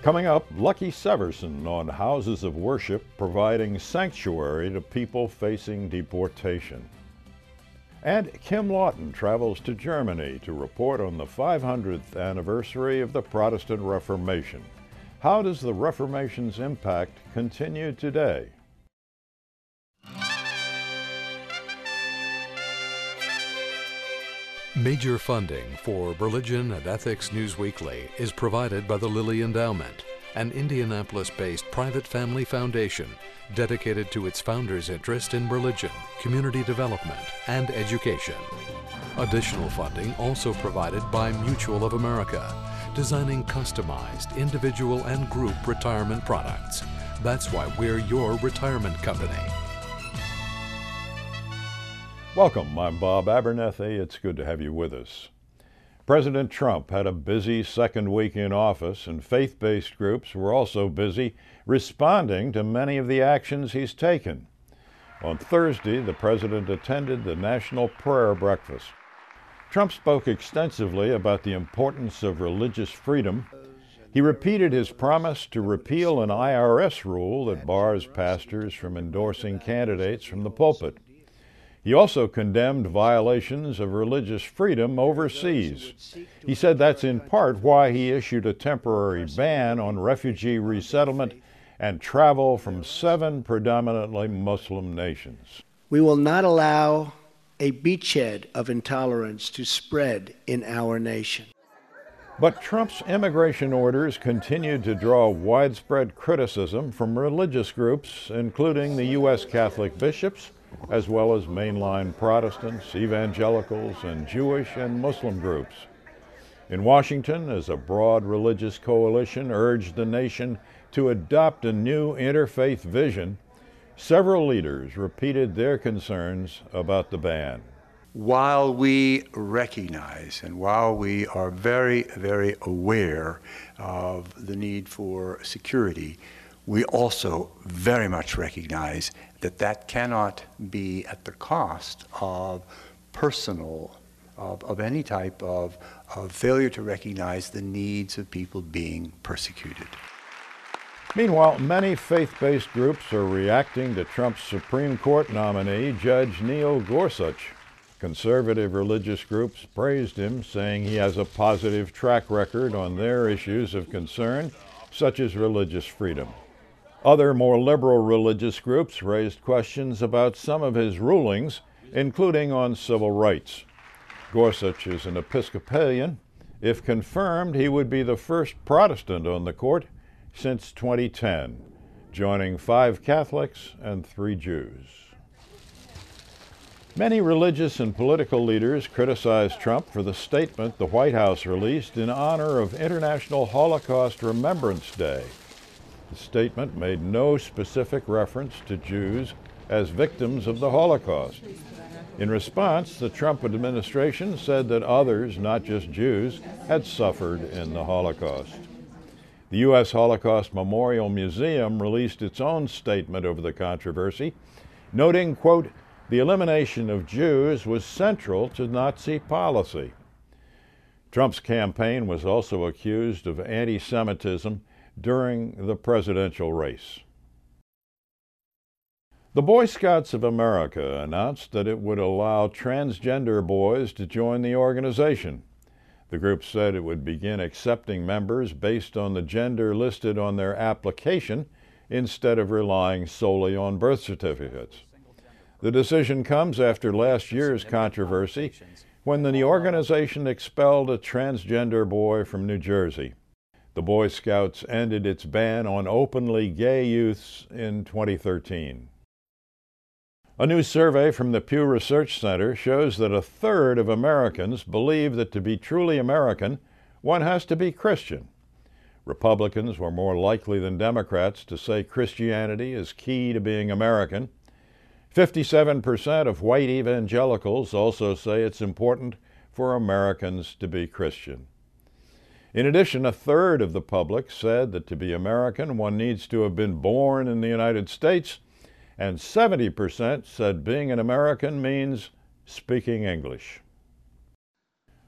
Coming up, Lucky Severson on houses of worship providing sanctuary to people facing deportation. And Kim Lawton travels to Germany to report on the 500th anniversary of the Protestant Reformation. How does the Reformation's impact continue today? Major funding for Religion and Ethics News Weekly is provided by the Lilly Endowment, an Indianapolis-based private family foundation dedicated to its founders' interest in religion, community development, and education. Additional funding also provided by Mutual of America, designing customized individual and group retirement products. That's why we're your retirement company. Welcome, I'm Bob Abernethy. It's good to have you with us. President Trump had a busy second week in office, and faith-based groups were also busy responding to many of the actions he's taken. On Thursday, the president attended the National Prayer Breakfast. Trump spoke extensively about the importance of religious freedom. He repeated his promise to repeal an IRS rule that bars pastors from endorsing candidates from the pulpit. He also condemned violations of religious freedom overseas. He said that's in part why he issued a temporary ban on refugee resettlement and travel from 7 predominantly Muslim nations. We will not allow a beachhead of intolerance to spread in our nation. But Trump's immigration orders continued to draw widespread criticism from religious groups, including the U.S. Catholic bishops, as well as mainline Protestants, evangelicals, and Jewish and Muslim groups. In Washington, as a broad religious coalition urged the nation to adopt a new interfaith vision, several leaders repeated their concerns about the ban. While we recognize and while we are very, very aware of the need for security, we also very much recognize that that cannot be at the cost of of any type of failure to recognize the needs of people being persecuted. Meanwhile, many faith-based groups are reacting to Trump's Supreme Court nominee, Judge Neil Gorsuch. Conservative religious groups praised him, saying he has a positive track record on their issues of concern, such as religious freedom. Other more liberal religious groups raised questions about some of his rulings, including on civil rights. Gorsuch is an Episcopalian. If confirmed, he would be the first Protestant on the court since 2010, joining 5 Catholics and 3 Jews. Many religious and political leaders criticized Trump for the statement the White House released in honor of International Holocaust Remembrance Day. The statement made no specific reference to Jews as victims of the Holocaust. In response, the Trump administration said that others, not just Jews, had suffered in the Holocaust. The U.S. Holocaust Memorial Museum released its own statement over the controversy, noting, quote, "The elimination of Jews was central to Nazi policy." Trump's campaign was also accused of anti-Semitism during the presidential race. The Boy Scouts of America announced that it would allow transgender boys to join the organization. The group said it would begin accepting members based on the gender listed on their application instead of relying solely on birth certificates. The decision comes after last year's controversy when the organization expelled a transgender boy from New Jersey. The Boy Scouts ended its ban on openly gay youths in 2013. A new survey from the Pew Research Center shows that 1/3 of Americans believe that to be truly American, one has to be Christian. Republicans were more likely than Democrats to say Christianity is key to being American. 57% of white evangelicals also say it's important for Americans to be Christian. In addition, 1/3 of the public said that to be American, one needs to have been born in the United States, and 70% said being an American means speaking English.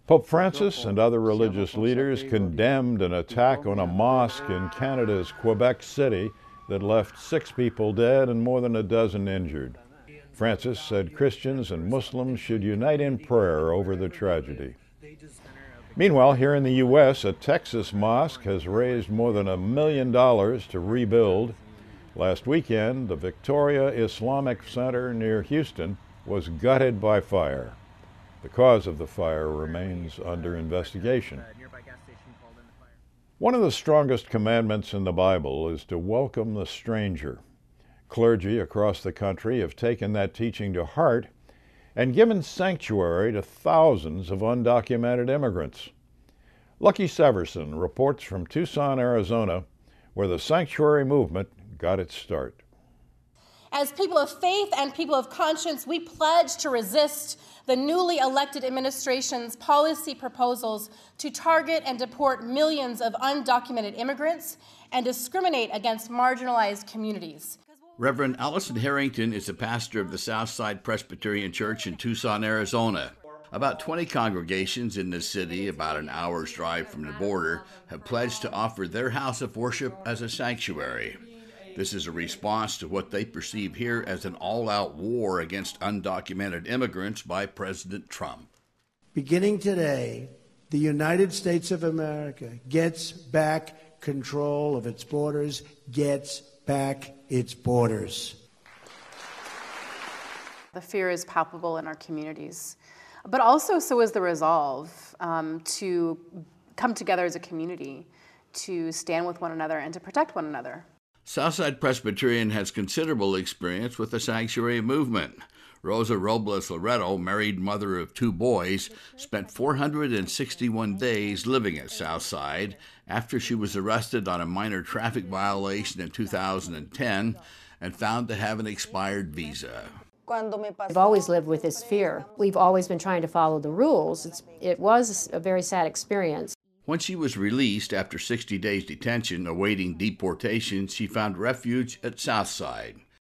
Pope Francis and other religious leaders condemned an attack on a mosque in Canada's Quebec City that left 6 people dead and more than a dozen injured. Francis said Christians and Muslims should unite in prayer over the tragedy. Meanwhile, here in the U.S., a Texas mosque has raised more than $1 million to rebuild. Last weekend, the Victoria Islamic Center near Houston was gutted by fire. The cause of the fire remains under investigation. One of the strongest commandments in the Bible is to welcome the stranger. Clergy across the country have taken that teaching to heart and given sanctuary to thousands of undocumented immigrants. Lucky Severson reports from Tucson, Arizona, where the sanctuary movement got its start. As people of faith and people of conscience, we pledge to resist the newly elected administration's policy proposals to target and deport millions of undocumented immigrants and discriminate against marginalized communities. Reverend Allison Harrington is the pastor of the Southside Presbyterian Church in Tucson, Arizona. About 20 congregations in the city, about an hour's drive from the border, have pledged to offer their house of worship as a sanctuary. This is a response to what they perceive here as an all-out war against undocumented immigrants by President Trump. Beginning today, the United States of America gets back control of its borders, gets back its borders. The fear is palpable in our communities, but also so is the resolve to come together as a community, to stand with one another and to protect one another. Southside Presbyterian has considerable experience with the sanctuary movement. Rosa Robles Loreto, married mother of 2 boys, spent 461 days living at Southside after she was arrested on a minor traffic violation in 2010 and found to have an expired visa. I've always lived with this fear. We've always been trying to follow the rules. It was a very sad experience. When she was released after 60 days detention awaiting deportation, she found refuge at Southside.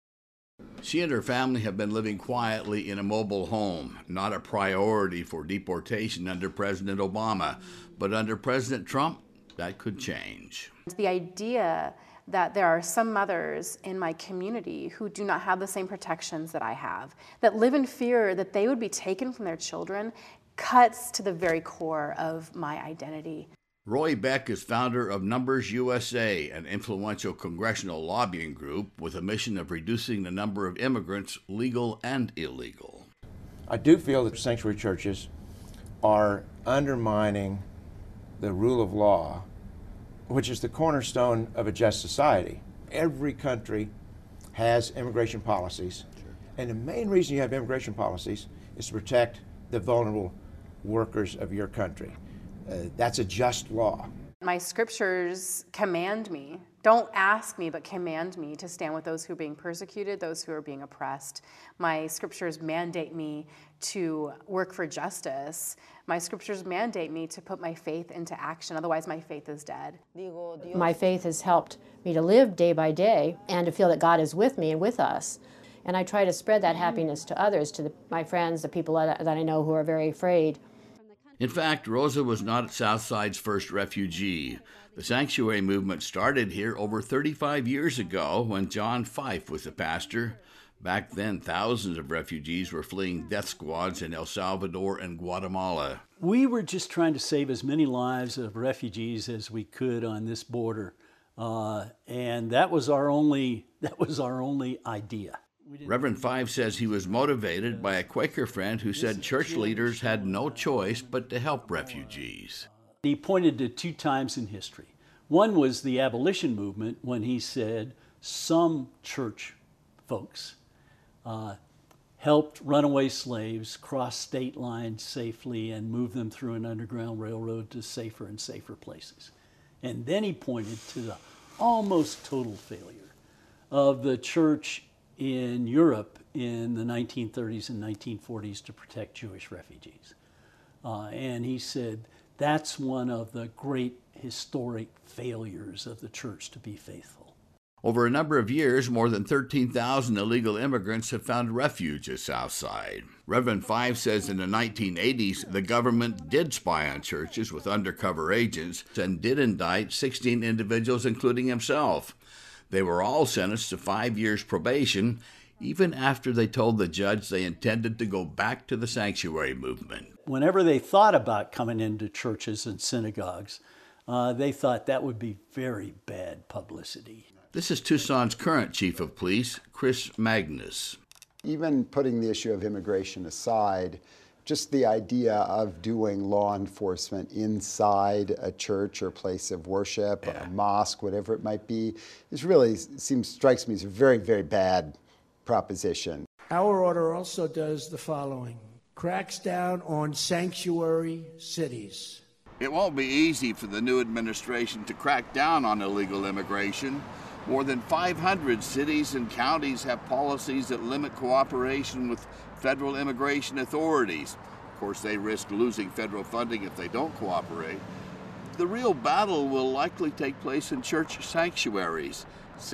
She and her family have been living quietly in a mobile home, not a priority for deportation under President Obama, but under President Trump, that could change. The idea that there are some mothers in my community who do not have the same protections that I have, that live in fear that they would be taken from their children, cuts to the very core of my identity. Roy Beck is founder of Numbers USA, an influential congressional lobbying group with a mission of reducing the number of immigrants, legal and illegal. I do feel that sanctuary churches are undermining the rule of law, which is the cornerstone of a just society. Every country has immigration policies, and the main reason you have immigration policies is to protect the vulnerable workers of your country. That's a just law. My scriptures command me, don't ask me, but command me to stand with those who are being persecuted, those who are being oppressed. My scriptures mandate me to work for justice. My scriptures mandate me to put my faith into action, otherwise my faith is dead. My faith has helped me to live day by day and to feel that God is with me and with us. And I try to spread that happiness to others, to my friends, the people that I know who are very afraid. In fact, Rosa was not Southside's first refugee. The sanctuary movement started here over 35 years ago when John Fife was the pastor. Back then, thousands of refugees were fleeing death squads in El Salvador and Guatemala. We were just trying to save as many lives of refugees as we could on this border, and that was our only idea. Reverend Fife says he was motivated by a Quaker friend who said church leaders had no choice but to help refugees. He pointed to 2 times in history. One was the abolition movement, when he said some church folks helped runaway slaves cross state lines safely and move them through an underground railroad to safer and safer places. And then he pointed to the almost total failure of the church in Europe in the 1930s and 1940s to protect Jewish refugees. And he said that's one of the great historic failures of the church to be faithful. Over a number of years, more than 13,000 illegal immigrants have found refuge at Southside. Reverend Five says in the 1980s, the government did spy on churches with undercover agents and did indict 16 individuals, including himself. They were all sentenced to 5 years probation, even after they told the judge they intended to go back to the sanctuary movement. Whenever they thought about coming into churches and synagogues, they thought that would be very bad publicity. This is Tucson's current chief of police, Chris Magnus. Even putting the issue of immigration aside, just the idea of doing law enforcement inside a church or place of worship, a mosque, whatever it might be, strikes me as a very, very bad proposition. Our order also does the following: cracks down on sanctuary cities. It won't be easy for the new administration to crack down on illegal immigration. More than 500 cities and counties have policies that limit cooperation with federal immigration authorities. Of course, they risk losing federal funding if they don't cooperate. The real battle will likely take place in church sanctuaries.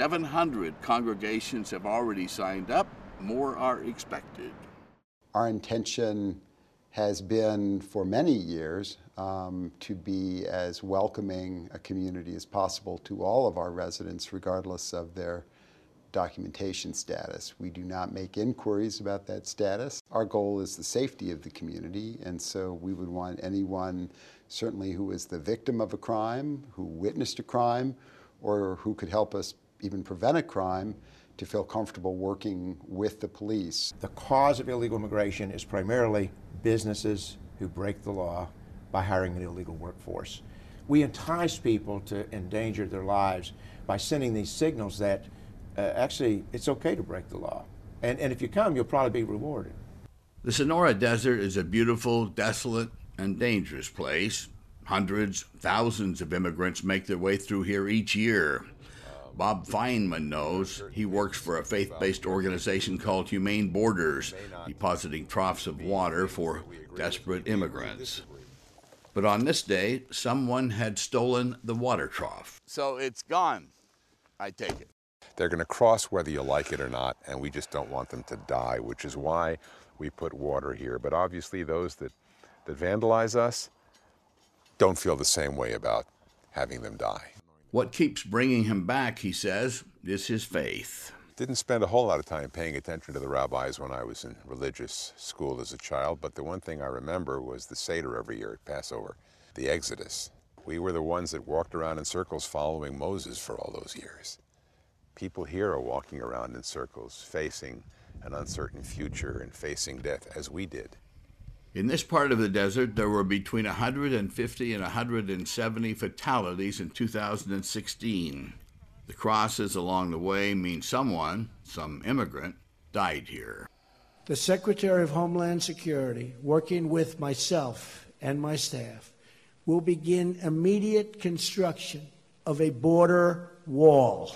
700 congregations have already signed up. More are expected. Our intention has been for many years to be as welcoming a community as possible to all of our residents, regardless of their documentation status. We do not make inquiries about that status. Our goal is the safety of the community, and so we would want anyone, certainly who is the victim of a crime, who witnessed a crime, or who could help us even prevent a crime, to feel comfortable working with the police. The cause of illegal immigration is primarily businesses who break the law by hiring an illegal workforce. We entice people to endanger their lives by sending these signals that actually it's okay to break the law. And if you come, you'll probably be rewarded. The Sonora Desert is a beautiful, desolate, and dangerous place. Hundreds, thousands of immigrants make their way through here each year. Bob Feynman knows. He works for a faith-based organization called Humane Borders, depositing troughs of water for desperate immigrants. But on this day, someone had stolen the water trough. So it's gone, I take it. They're going to cross whether you like it or not, and we just don't want them to die, which is why we put water here. But obviously those that vandalize us don't feel the same way about having them die. What keeps bringing him back, he says, is his faith. Didn't spend a whole lot of time paying attention to the rabbis when I was in religious school as a child, but the one thing I remember was the Seder every year at Passover, the Exodus. We were the ones that walked around in circles following Moses for all those years. People here are walking around in circles, facing an uncertain future and facing death as we did. In this part of the desert, there were between 150 and 170 fatalities in 2016. The crosses along the way mean someone, some immigrant, died here. The Secretary of Homeland Security, working with myself and my staff, will begin immediate construction of a border wall.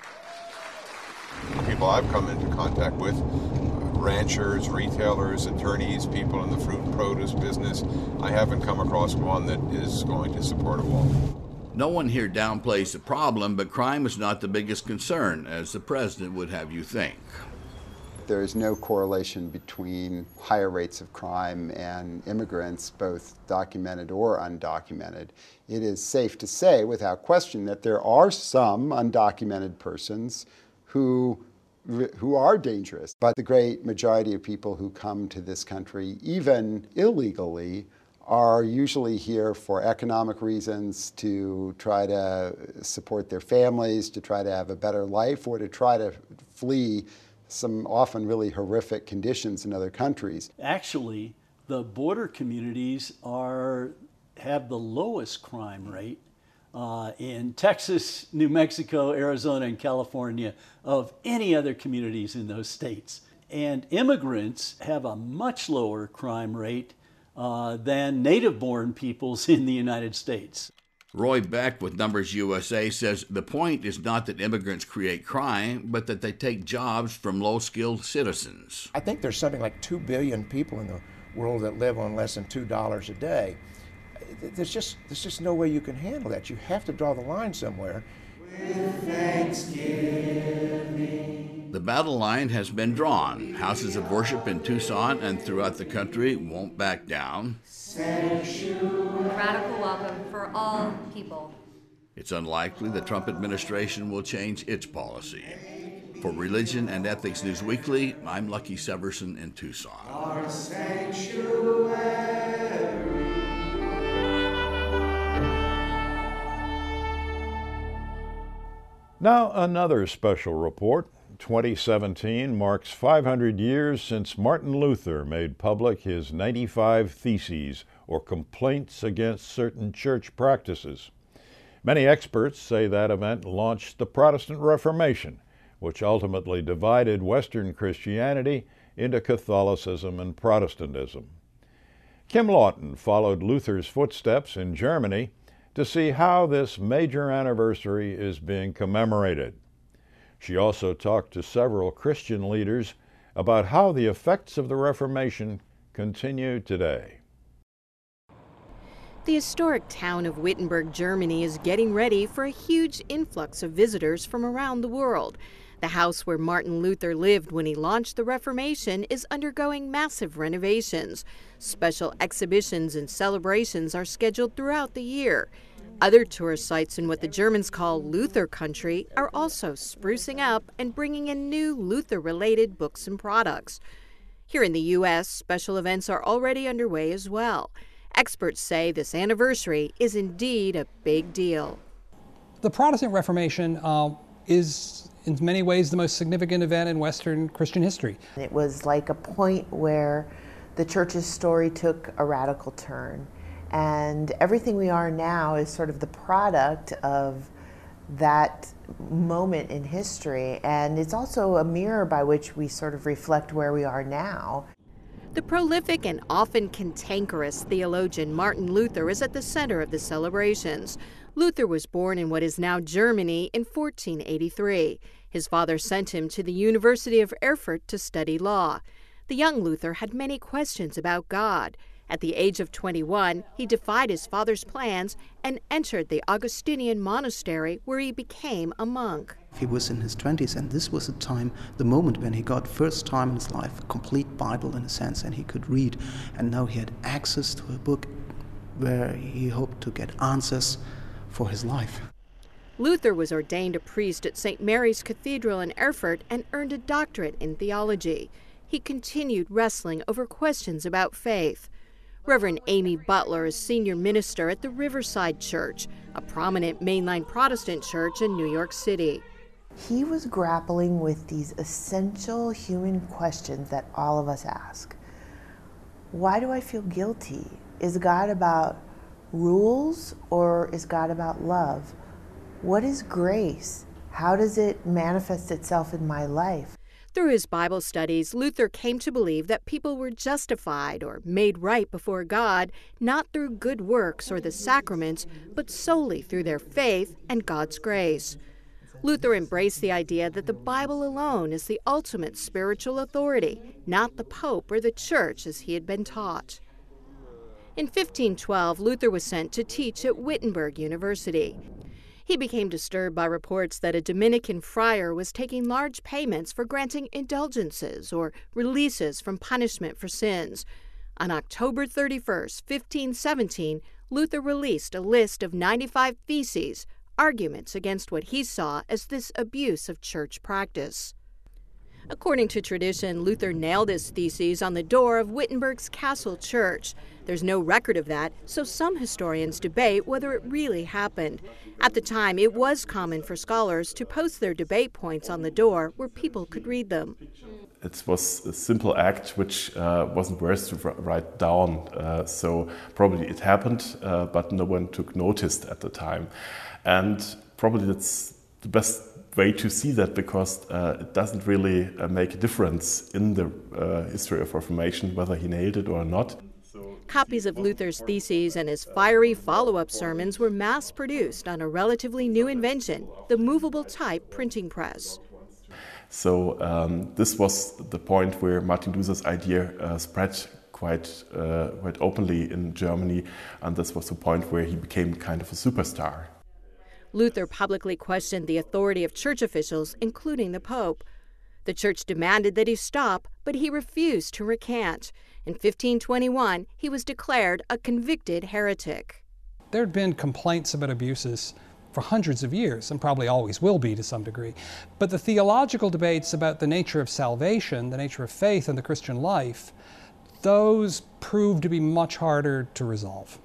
People I've come into contact with, ranchers, retailers, attorneys, people in the fruit and produce business, I haven't come across one that is going to support a wall. No one here downplays the problem, but crime is not the biggest concern, as the president would have you think. There is no correlation between higher rates of crime and immigrants, both documented or undocumented. It is safe to say, without question, that there are some undocumented persons who are dangerous. But the great majority of people who come to this country, even illegally, are usually here for economic reasons, to try to support their families, to try to have a better life, or to try to flee some often really horrific conditions in other countries. Actually, the border communities have the lowest crime rate in Texas, New Mexico, Arizona, and California of any other communities in those states. And immigrants have a much lower crime rate than native-born peoples in the United States. Roy Beck with Numbers USA says the point is not that immigrants create crime, but that they take jobs from low-skilled citizens. I think there's something like 2 billion people in the world that live on less than $2 a day. There's just no way you can handle that. You have to draw the line somewhere. The battle line has been drawn. Houses of worship in Tucson and throughout the country won't back down. Radical welcome for all people. It's unlikely the Trump administration will change its policy. For Religion and Ethics News Weekly, I'm Lucky Severson in Tucson. Our sanctuary. Now another special report. 2017 marks 500 years since Martin Luther made public his 95 Theses, or complaints against certain church practices. Many experts say that event launched the Protestant Reformation, which ultimately divided Western Christianity into Catholicism and Protestantism. Kim Lawton followed Luther's footsteps in Germany to see how this major anniversary is being commemorated. She also talked to several Christian leaders about how the effects of the Reformation continue today. The historic town of Wittenberg, Germany is getting ready for a huge influx of visitors from around the world. The house where Martin Luther lived when he launched the Reformation is undergoing massive renovations. Special exhibitions and celebrations are scheduled throughout the year. Other tourist sites in what the Germans call Luther country are also sprucing up and bringing in new Luther-related books and products. Here in the U.S., special events are already underway as well. Experts say this anniversary is indeed a big deal. The Protestant Reformation is in many ways the most significant event in Western Christian history. It was like a point where the church's story took a radical turn. And everything we are now is sort of the product of that moment in history. And it's also a mirror by which we sort of reflect where we are now. The prolific and often cantankerous theologian Martin Luther is at the center of the celebrations. Luther was born in what is now Germany in 1483. His father sent him to the University of Erfurt to study law. The young Luther had many questions about God. At the age of 21, he defied his father's plans and entered the Augustinian monastery where he became a monk. He was in his 20s, and this was the moment when he got first time in his life a complete Bible in a sense, and he could read. And now he had access to a book where he hoped to get answers for his life. Luther was ordained a priest at St. Mary's Cathedral in Erfurt and earned a doctorate in theology. He continued wrestling over questions about faith. Reverend Amy Butler is senior minister at the Riverside Church, a prominent mainline Protestant church in New York City. He was grappling with these essential human questions that all of us ask. Why do I feel guilty? Is God about rules or is God about love? What is grace? How does it manifest itself in my life? Through his Bible studies, Luther came to believe that people were justified or made right before God, not through good works or the sacraments, but solely through their faith and God's grace. Luther embraced the idea that the Bible alone is the ultimate spiritual authority, not the Pope or the Church as he had been taught. In 1512, Luther was sent to teach at Wittenberg University. He became disturbed by reports that a Dominican friar was taking large payments for granting indulgences or releases from punishment for sins. On October 31, 1517, Luther released a list of 95 theses, arguments against what he saw as this abuse of church practice. According to tradition, Luther nailed his theses on the door of Wittenberg's Castle Church. There's no record of that, so some historians debate whether it really happened. At the time, it was common for scholars to post their debate points on the door where people could read them. It was a simple act which wasn't worth to write down, so probably it happened, but no one took notice at the time. And probably that's the best way to see that, because it doesn't really make a difference in the history of Reformation whether he nailed it or not. Copies of Luther's theses and his fiery follow-up sermons were mass-produced on a relatively new invention, the movable type printing press. So this was the point where Martin Luther's idea spread quite openly in Germany, and this was the point where he became kind of a superstar. Luther publicly questioned the authority of church officials, including the Pope. The church demanded that he stop, but he refused to recant. In 1521, he was declared a convicted heretic. There had been complaints about abuses for hundreds of years, and probably always will be to some degree. But the theological debates about the nature of salvation, the nature of faith, and the Christian life, those proved to be much harder to resolve.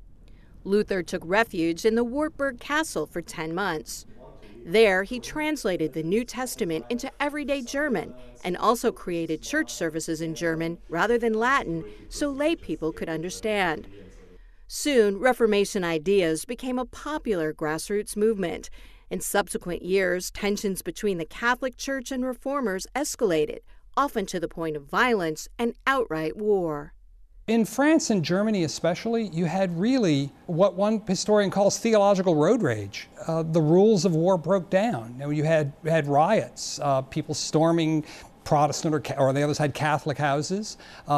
Luther took refuge in the Wartburg Castle for 10 months. There, he translated the New Testament into everyday German and also created church services in German rather than Latin so lay people could understand. Soon, Reformation ideas became a popular grassroots movement. In subsequent years, tensions between the Catholic Church and Reformers escalated, often to the point of violence and outright war. In France and Germany especially, you had really what one historian calls theological road rage. The rules of war broke down. You had riots, people storming Protestant or the others had Catholic houses,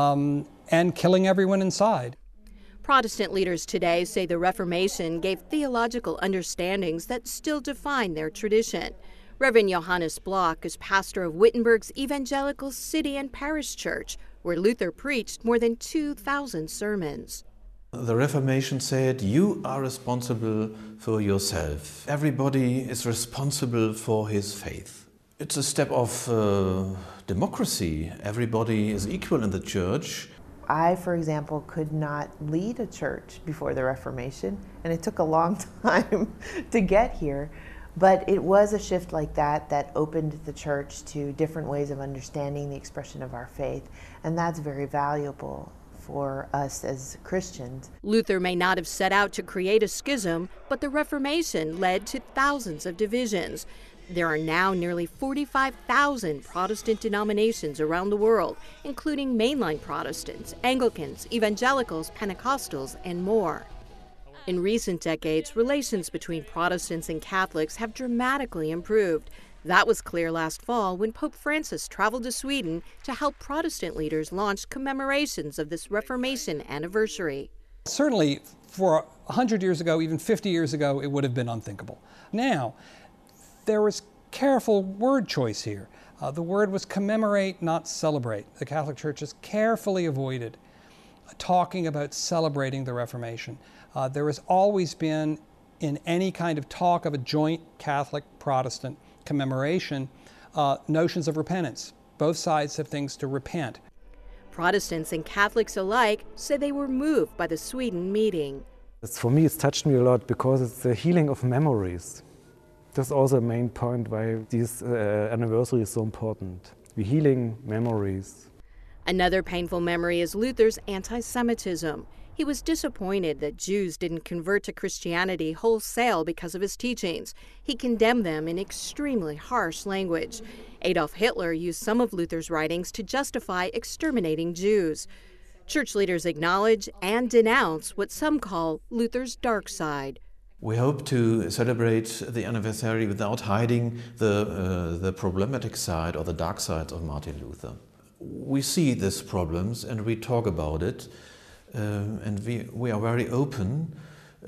and killing everyone inside. Protestant leaders today say the Reformation gave theological understandings that still define their tradition. Reverend Johannes Block is pastor of Wittenberg's Evangelical City and Parish Church, where Luther preached more than 2,000 sermons. The Reformation said, you are responsible for yourself. Everybody is responsible for his faith. It's a step of democracy. Everybody is equal in the church. I, for example, could not lead a church before the Reformation, and it took a long time to get here. But it was a shift like that that opened the church to different ways of understanding the expression of our faith, and that's very valuable for us as Christians. Luther may not have set out to create a schism, but the Reformation led to thousands of divisions. There are now nearly 45,000 Protestant denominations around the world, including mainline Protestants, Anglicans, Evangelicals, Pentecostals, and more. In recent decades, relations between Protestants and Catholics have dramatically improved. That was clear last fall when Pope Francis traveled to Sweden to help Protestant leaders launch commemorations of this Reformation anniversary. Certainly, for 100 years ago, even 50 years ago, it would have been unthinkable. Now, there was careful word choice here. The word was commemorate, not celebrate. The Catholic Church has carefully avoided talking about celebrating the Reformation. There has always been, in any kind of talk of a joint Catholic-Protestant commemoration, notions of repentance. Both sides have things to repent. Protestants and Catholics alike say they were moved by the Sweden meeting. For me, it's touched me a lot because it's the healing of memories. That's also a main point why this anniversary is so important. We're healing memories. Another painful memory is Luther's anti-Semitism. He was disappointed that Jews didn't convert to Christianity wholesale because of his teachings. He condemned them in extremely harsh language. Adolf Hitler used some of Luther's writings to justify exterminating Jews. Church leaders acknowledge and denounce what some call Luther's dark side. We hope to celebrate the anniversary without hiding the problematic side or the dark side of Martin Luther. We see these problems and we talk about it, and we are very open,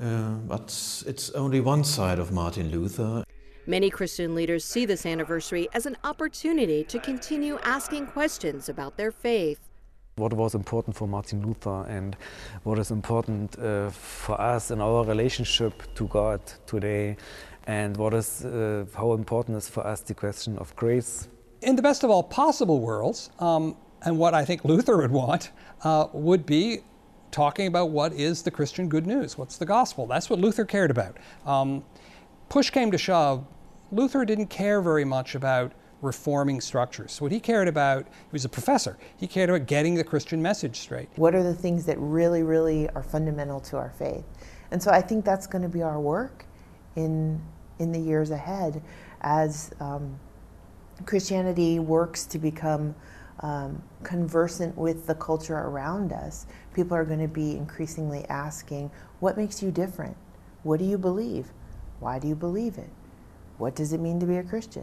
but it's only one side of Martin Luther. Many Christian leaders see this anniversary as an opportunity to continue asking questions about their faith. What was important for Martin Luther and what is important for us in our relationship to God today, and what is how important is for us the question of grace. In the best of all possible worlds, and what I think Luther would want, would be talking about what is the Christian good news, what's the gospel. That's what Luther cared about. Push came to shove, Luther didn't care very much about reforming structures. What he cared about, he was a professor, he cared about getting the Christian message straight. What are the things that really, really are fundamental to our faith? And so I think that's going to be our work in the years ahead as Christianity works to become conversant with the culture around us. People are going to be increasingly asking, what makes you different? What do you believe? Why do you believe it? What does it mean to be a Christian?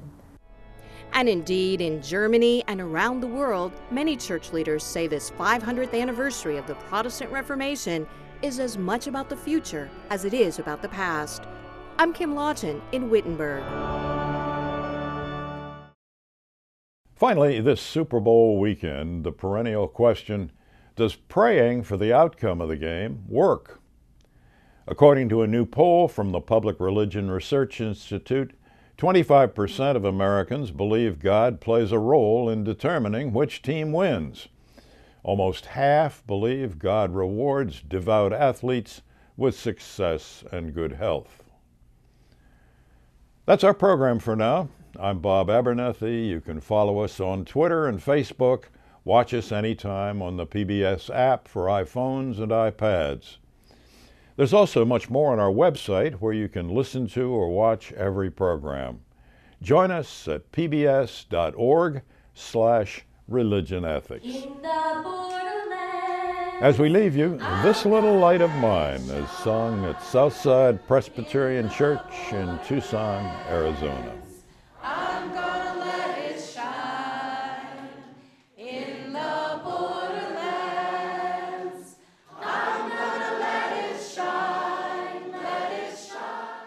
And indeed, in Germany and around the world, many church leaders say this 500th anniversary of the Protestant Reformation is as much about the future as it is about the past. I'm Kim Lawton in Wittenberg. Finally, this Super Bowl weekend, the perennial question, does praying for the outcome of the game work? According to a new poll from the Public Religion Research Institute, 25% of Americans believe God plays a role in determining which team wins. Almost half believe God rewards devout athletes with success and good health. That's our program for now. I'm Bob Abernethy. You can follow us on Twitter and Facebook. Watch us anytime on the PBS app for iPhones and iPads. There's also much more on our website where you can listen to or watch every program. Join us at pbs.org/religionethics. As we leave you, This Little Light of Mine is sung at Southside Presbyterian Church in Tucson, Arizona. I'm gonna let it shine in the borderlands. I'm gonna let it shine, let it shine.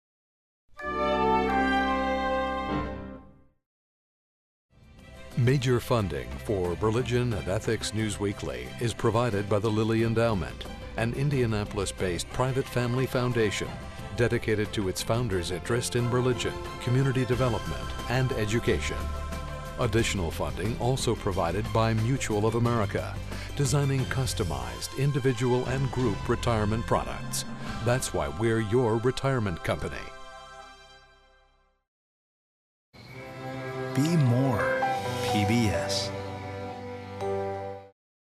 Major funding for Religion and Ethics News Weekly is provided by the Lilly Endowment, an Indianapolis-based private family foundation dedicated to its founders' interest in religion, community development, and education. Additional funding also provided by Mutual of America, designing customized individual and group retirement products. That's why we're your retirement company. Be more PBS.